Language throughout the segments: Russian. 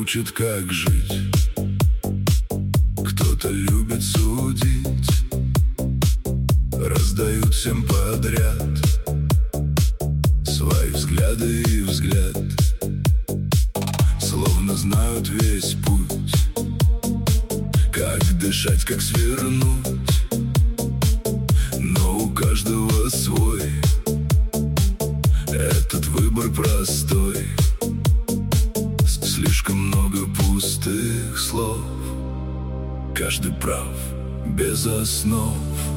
учит, как жить. Кто-то любит судить, раздают всем подряд свои взгляды и взгляд, словно знают весь путь, как дышать, как свернуть. Но у каждого свой, этот выбор простой. Слишком много пустых слов, каждый прав, без основ.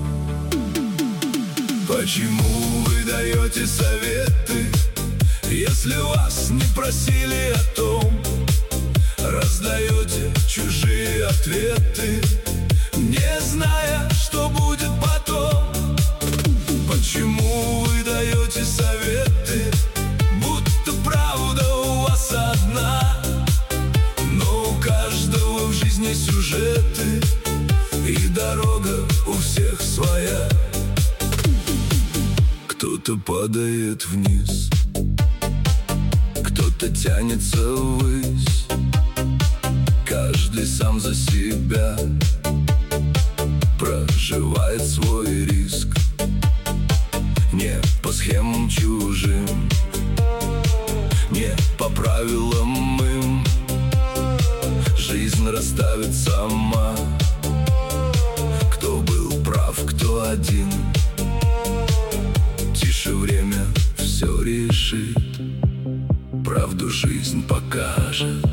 Почему вы даете советы, если вас не просили о том? Раздаете чужие ответы, не зная, что будет потом. Почему вы даете советы, будто правда у вас одна? Но у каждого в жизни сюжеты, и дорога у всех своя. Кто-то падает вниз, кто-то тянется ввысь. Каждый сам за себя проживает свой риск, не по схемам чужим, не по правилам им. Жизнь расставит сама, кто был прав, кто один. Тише, время все решит, правду жизнь покажет.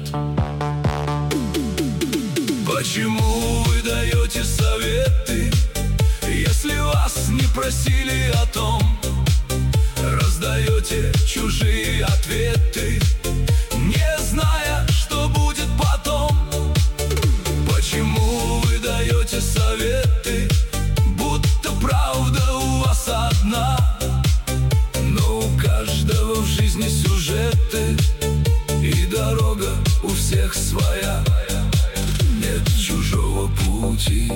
Почему вы даете советы, если вас не просили о том? Раздаете чужие ответы, не зная, что будет потом. Почему вы даете советы, будто правда у вас одна? Но у каждого в жизни сюжеты, и дорога у всех своя. Нет чужого пути,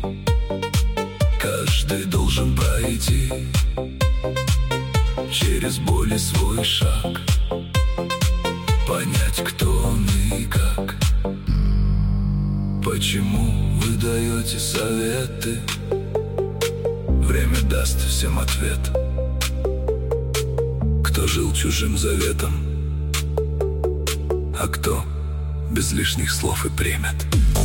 каждый должен пройти через боль и свой шаг, понять, кто он и как. Почему вы даете советы? Время даст всем ответ. Кто жил чужим заветом, а кто без лишних слов и примет.